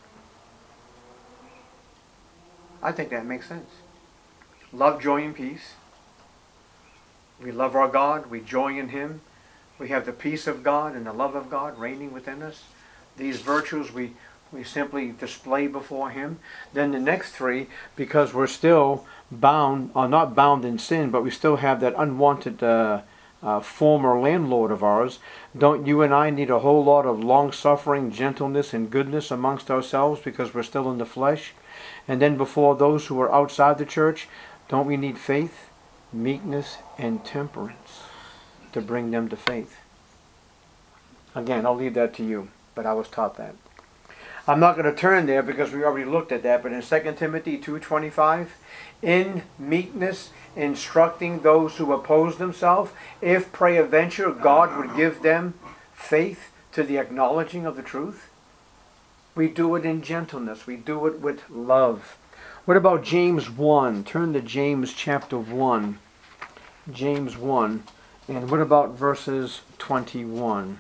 I think that makes sense. Love, joy, and peace. We love our God. We joy in Him. We have the peace of God and the love of God reigning within us. These virtues we simply display before Him. Then the next 3, because we're still bound, or not bound in sin, but we still have that unwanted former landlord of ours. Don't you and I need a whole lot of long-suffering, gentleness, and goodness amongst ourselves because we're still in the flesh? And then before those who are outside the church, don't we need faith, meekness, and temperance to bring them to faith? Again, I'll leave that to you, but I was taught that. I'm not going to turn there because we already looked at that, but in 2 Timothy 2:25, in meekness, instructing those who oppose themselves, if peradventure God would give them faith to the acknowledging of the truth. We do it in gentleness. We do it with love. What about James 1? Turn to James chapter 1. James 1. And what about verses 21?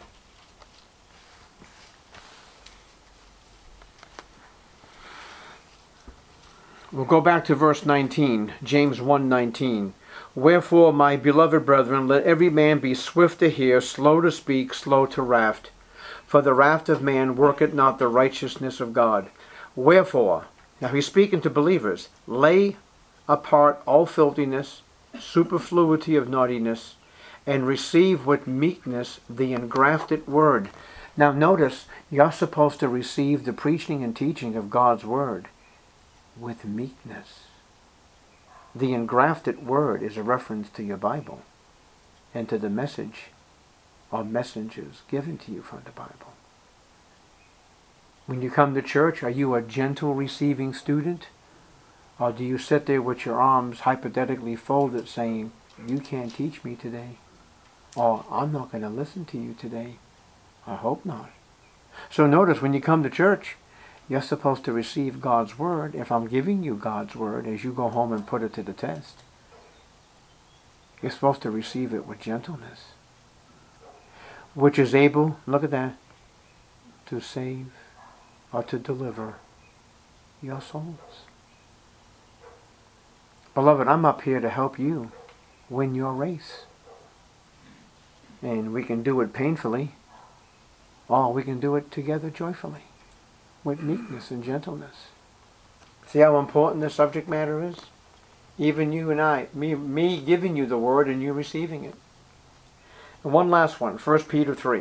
We'll go back to verse 19, James 1:19. Wherefore, my beloved brethren, let every man be swift to hear, slow to speak, slow to wrath. For the wrath of man worketh not the righteousness of God. Wherefore, now he's speaking to believers, lay apart all filthiness, superfluity of naughtiness, and receive with meekness the engrafted word. Now notice, you're supposed to receive the preaching and teaching of God's word with meekness. The engrafted word is a reference to your Bible and to the message or messengers given to you from the Bible. When you come to church, are you a gentle receiving student? Or do you sit there with your arms hypothetically folded saying, you can't teach me today? Or I'm not going to listen to you today. I hope not. So notice when you come to church, you're supposed to receive God's word. If I'm giving you God's word as you go home and put it to the test, you're supposed to receive it with gentleness, which is able, look at that, to save or to deliver your souls. Beloved, I'm up here to help you win your race. And we can do it painfully, or we can do it together joyfully, with meekness and gentleness. See how important the subject matter is? Even you and I, me giving you the word and you receiving it. And one last one, 1 Peter 3.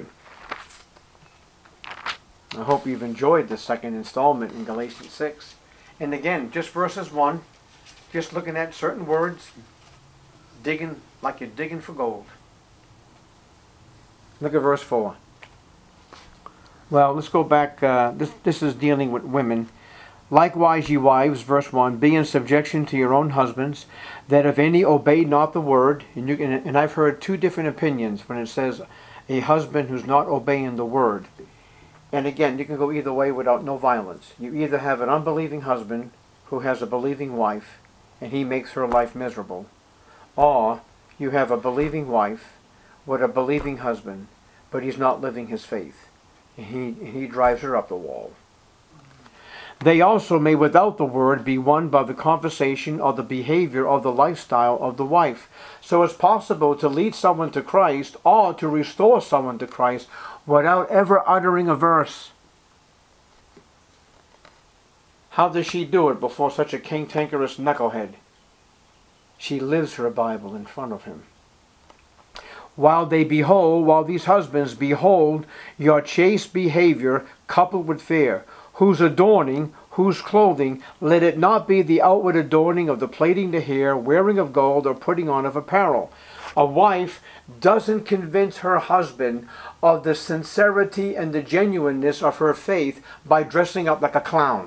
I hope you've enjoyed the second installment in Galatians 6. And again, just verses 1, just looking at certain words, digging like you're digging for gold. Look at verse 4. Well, let's go back. This is dealing with women. Likewise, ye wives, verse 1, be in subjection to your own husbands, that if any obey not the word, and I've heard two different opinions when it says a husband who's not obeying the word. And again, you can go either way without no violence. You either have an unbelieving husband who has a believing wife, and he makes her life miserable, or you have a believing wife with a believing husband, but he's not living his faith, and he drives her up the wall. They also may without the word be won by the conversation or the behavior or the lifestyle of the wife. So it's possible to lead someone to Christ or to restore someone to Christ without ever uttering a verse. How does she do it before such a cantankerous knucklehead? She lives her Bible in front of him. While these husbands behold your chaste behavior coupled with fear, whose adorning, whose clothing, let it not be the outward adorning of the plaiting the hair, wearing of gold, or putting on of apparel. A wife doesn't convince her husband of the sincerity and the genuineness of her faith by dressing up like a clown.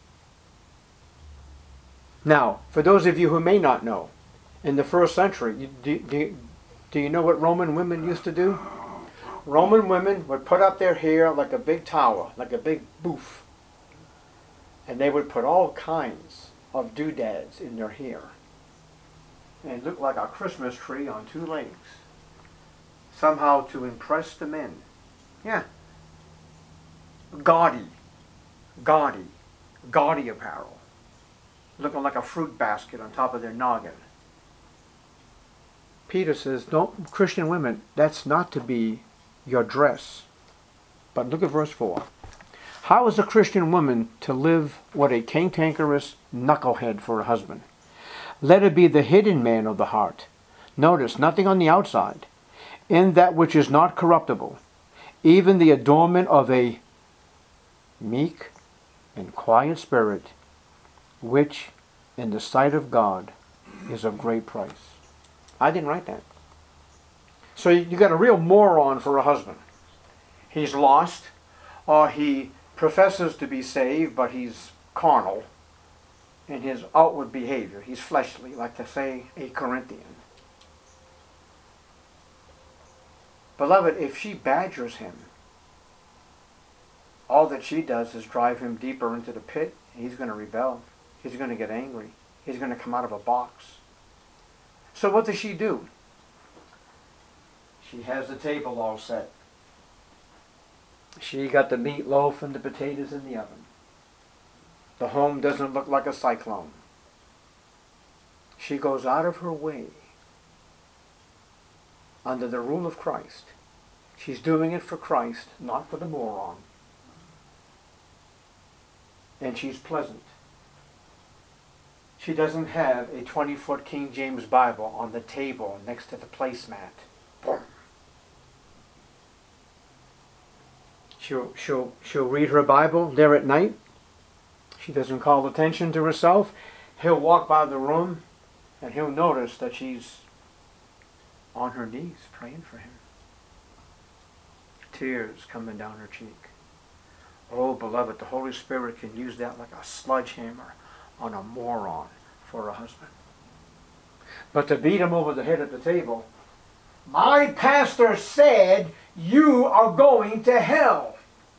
Now, for those of you who may not know, in the first century, do you know what Roman women used to do? Roman women would put up their hair like a big tower, like a big booth. And they would put all kinds of doodads in their hair. And it looked like a Christmas tree on two legs. Somehow to impress the men. Yeah. Gaudy apparel. Looking like a fruit basket on top of their noggin. Peter says, don't, Christian women, that's not to be your dress. But look at verse 4. How is a Christian woman to live with a cantankerous knucklehead for a husband? Let it be the hidden man of the heart. Notice, nothing on the outside. In that which is not corruptible, even the adornment of a meek and quiet spirit, which in the sight of God is of great price. I didn't write that. So you got a real moron for a husband. He's lost, or he professes to be saved, but he's carnal in his outward behavior. He's fleshly, like to say a Corinthian. Beloved, if she badgers him, all that she does is drive him deeper into the pit. He's going to rebel. He's going to get angry. He's going to come out of a box. So what does she do? She has the table all set. She got the meatloaf and the potatoes in the oven. The home doesn't look like a cyclone. She goes out of her way under the rule of Christ. She's doing it for Christ, not for the moron. And she's pleasant. She doesn't have a 20-foot King James Bible on the table next to the placemat. She'll read her Bible there at night. She doesn't call attention to herself. He'll walk by the room and he'll notice that she's on her knees praying for him. Tears coming down her cheek. Oh, beloved, the Holy Spirit can use that like a sledgehammer on a moron for a husband. But to beat him over the head at the table, my pastor said you are going to hell.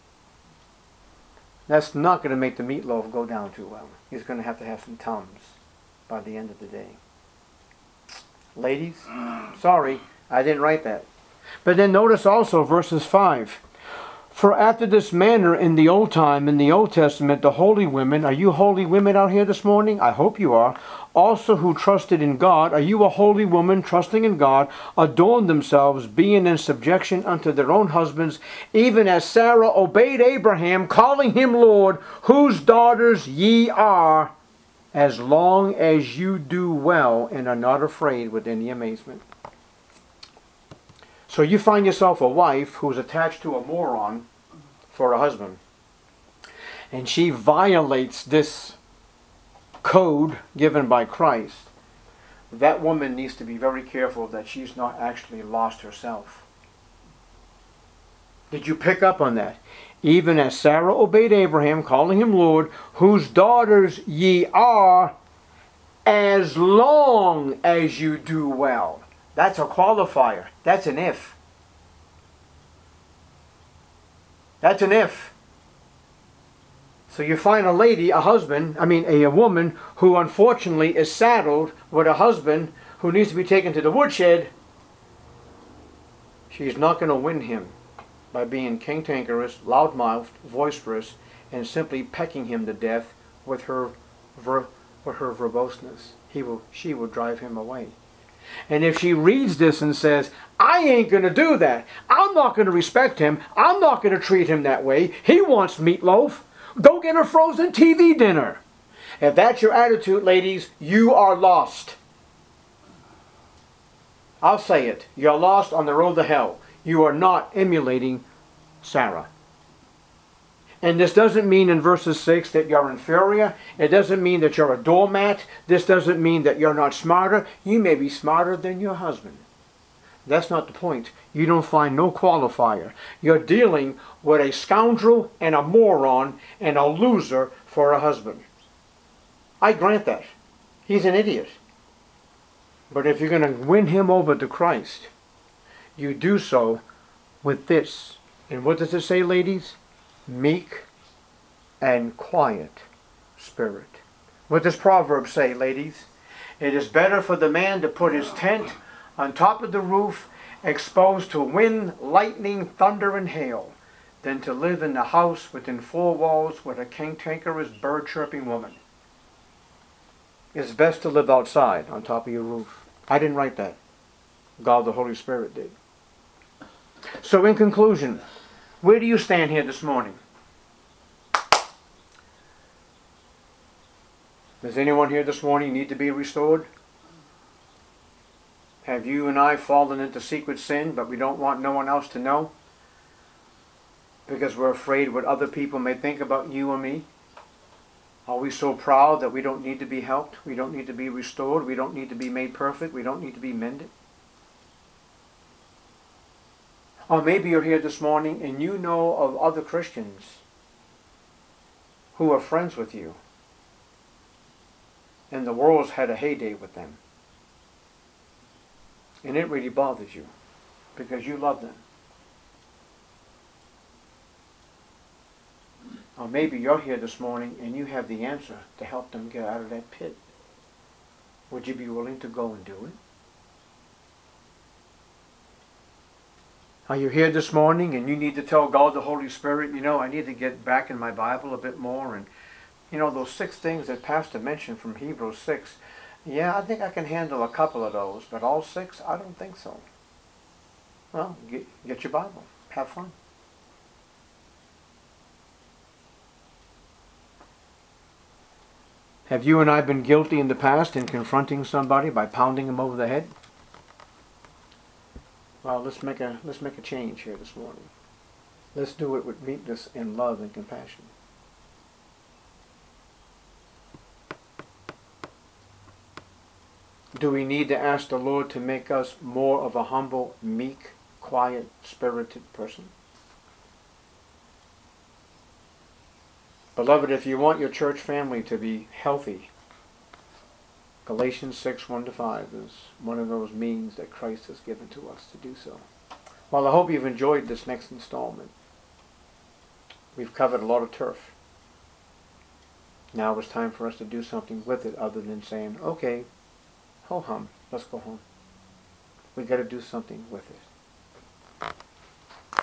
That's not going to make the meatloaf go down too well. He's going to have some Tums by the end of the day. Ladies, sorry, I didn't write that. But then notice also verses 5. For after this manner in the old time, in the Old Testament, the holy women, are you holy women out here this morning? I hope you are. Also who trusted in God, are you a holy woman trusting in God, adorned themselves, being in subjection unto their own husbands, even as Sarah obeyed Abraham, calling him Lord, whose daughters ye are, as long as you do well and are not afraid with any amazement. So you find yourself a wife who's attached to a moron for a husband. And she violates this code given by Christ. That woman needs to be very careful that she's not actually lost herself. Did you pick up on that? Even as Sarah obeyed Abraham, calling him Lord, whose daughters ye are, as long as you do well. That's a qualifier. That's an if. That's an if. So you find a lady, a woman who unfortunately is saddled with a husband who needs to be taken to the woodshed. She's not going to win him by being cantankerous, loudmouthed, boisterous, and simply pecking him to death with her verboseness. She will drive him away. And if she reads this and says, I ain't going to do that. I'm not going to respect him. I'm not going to treat him that way. He wants meatloaf. Go get a frozen TV dinner. If that's your attitude, ladies, you are lost. I'll say it. You're lost on the road to hell. You are not emulating Sarah. And this doesn't mean in verses 6 that you're inferior. It doesn't mean that you're a doormat. This doesn't mean that you're not smarter. You may be smarter than your husband. That's not the point. You don't find no qualifier. You're dealing with a scoundrel and a moron and a loser for a husband. I grant that. He's an idiot. But if you're going to win him over to Christ, you do so with this. And what does it say, ladies? Meek and quiet spirit. What does Proverbs say, ladies? It is better for the man to put his tent on top of the roof, exposed to wind, lightning, thunder, and hail, than to live in the house within four walls with a cantankerous, bird-chirping woman. It's best to live outside on top of your roof. I didn't write that. God the Holy Spirit did. So in conclusion, where do you stand here this morning? Does anyone here this morning need to be restored? Have you and I fallen into secret sin, but we don't want no one else to know? Because we're afraid what other people may think about you or me? Are we so proud that we don't need to be helped? We don't need to be restored? We don't need to be made perfect? We don't need to be mended? Or maybe you're here this morning and you know of other Christians who are friends with you, and the world's had a heyday with them. And it really bothers you because you love them. Or maybe you're here this morning and you have the answer to help them get out of that pit. Would you be willing to go and do it? Are you here this morning and you need to tell God the Holy Spirit, I need to get back in my Bible a bit more, and those 6 things that Pastor mentioned from Hebrews 6, yeah, I think I can handle a couple of those, but all 6, I don't think so. Well, get your Bible. Have fun. Have you and I been guilty in the past in confronting somebody by pounding them over the head? Well, let's make a change here this morning. Let's do it with meekness and love and compassion. Do we need to ask the Lord to make us more of a humble, meek, quiet, spirited person? Beloved, if you want your church family to be healthy, Galatians 6, 1-5 is one of those means that Christ has given to us to do so. Well, I hope you've enjoyed this next installment. We've covered a lot of turf. Now it's time for us to do something with it other than saying, okay, ho hum, let's go home. We've got to do something with it.